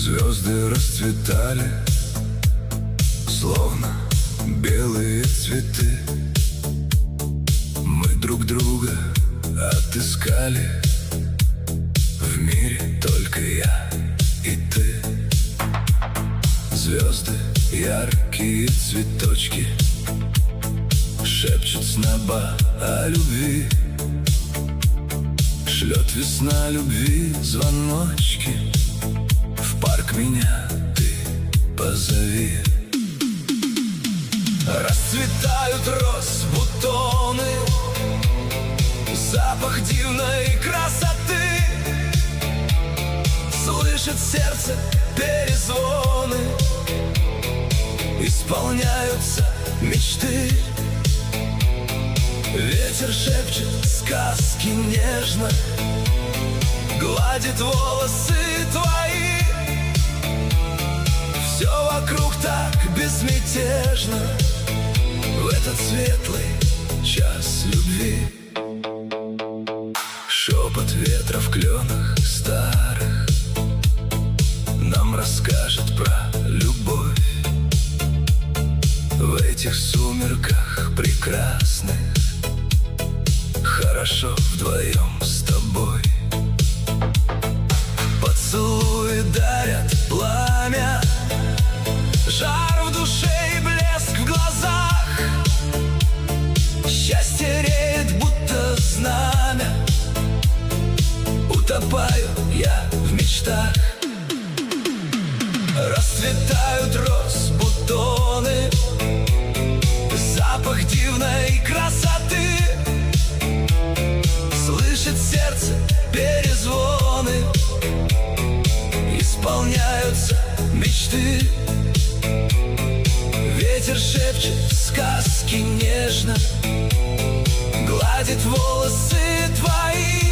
Звезды расцветали, словно белые цветы. Мы друг друга отыскали. В мире только я и ты. Звезды, яркие цветочки, шепчут с неба о любви. Шлет весна любви звоночки. В парк меня ты позови. Расцветают роз бутоны, запах дивной красоты. Слышит сердце перезвоны, исполняются мечты. Ветер шепчет сказки нежно, гладит волосы твои. Все вокруг так безмятежно в этот светлый час любви. Шепот ветра в кленах старых нам расскажет про любовь. В этих сумерках прекрасных хорошо вдвоем с тобой. Поцелуи дарят пламя, жар в душе и блеск в глазах. Счастье реет, будто знамя. Утопаю я в мечтах. Расцветают роз бутоны, запах дивной красоты. Слышит сердце перезвоны, исполняются мечты. Ветер шепчет сказки нежно, гладит волосы твои.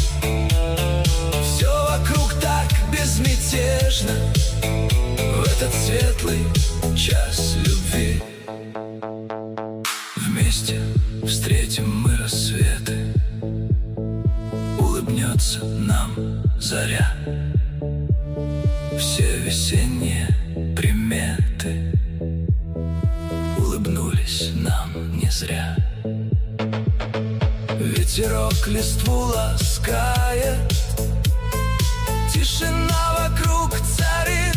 Все вокруг так безмятежно в этот светлый час любви. Вместе встретим мы рассветы, улыбнется нам заря. Все весенние приметы улыбнулись нам не зря. Ветерок листву ласкает, тишина вокруг царит.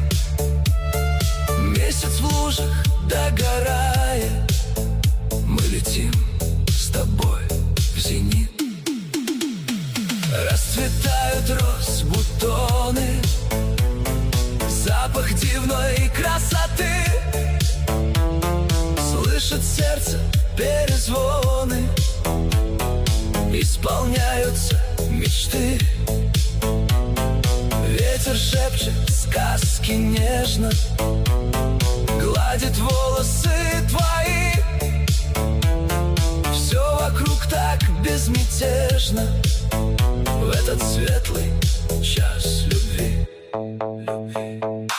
Месяц в лужах догорает, мы летим с тобой в зенит. Расцветают роз бутоны, запах дивной красоты. Слышит сердце перезвоны, исполняются мечты. Ветер шепчет сказки нежно, гладит волосы твои. Все вокруг так безмятежно в этот светлый час любви.